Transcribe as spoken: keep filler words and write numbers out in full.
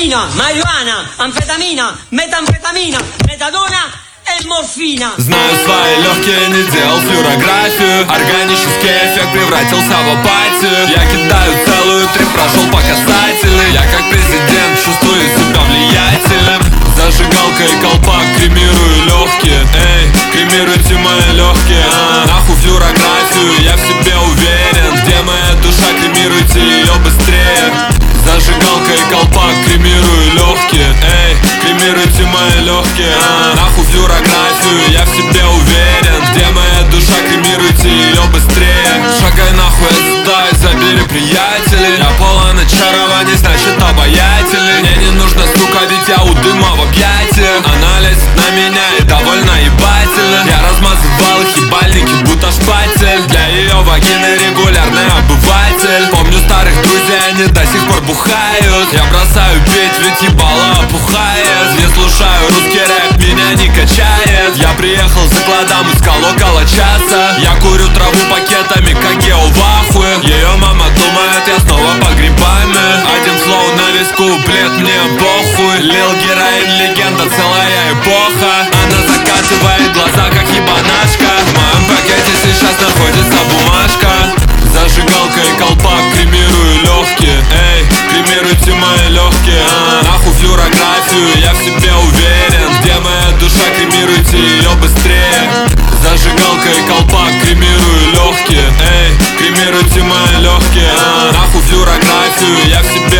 Кокаина, марихуана, амфетамина, метамфетамина, метадона и морфина. Знаю свои легкие, не делал флюорографию. Органический эффект превратился в апатию. Я кидаю целую три, прошел по касательной. Я как президент чувствую себя влиятельным. Зажигалка и колпак, кремирую легкие. Эй, кремируйте мои легкие, а, нахуй флюорографию, я в себе уверен. Где моя душа, кремируйте ее быстрее. Зажигалка и колпак, кремирую легкие. Эй, кремируйте мои легкие, а, нахуй флюорографию, я в себе уверен. Где моя душа, кремируйте ее быстрее. Шагай нахуй отсюда и забери приятелей. Я полон очарований, значит обаятельный. Мне не нужно, сука, ведь я у дыма в объятиях. Она лезет на меня и довольно ебательно. Я размазывал их ебальники, будто шпатель. Для ее вагины регулярный обыватель. Помню старых друзей, они до сих пор бухают. Я бросаю петь, ведь ебало опухает. Я слушаю русский рэп, меня не качает. Я приехал за кладом, искал около часа. Я курю траву пакетами, как Гео в ахуе. Ее мама думает, я снова по грибами. Один флоу на весь куплет, мне похуй. Лил героин, легенда, целая эпоха. Она закатывает глаза, как ебанашка. В моем пакете сейчас находится бумажка. Зажигалка и колпак, кремирую легкие. Эй, кремируйте мои легкие, а, нахуй флюорографию, я в себе уверен. Где моя душа, кремируйте ее быстрее. Зажигалка и колпак, кремирую легкие. Эй, кремируйте мои легкие, а, нахуй флюорографию, я в себе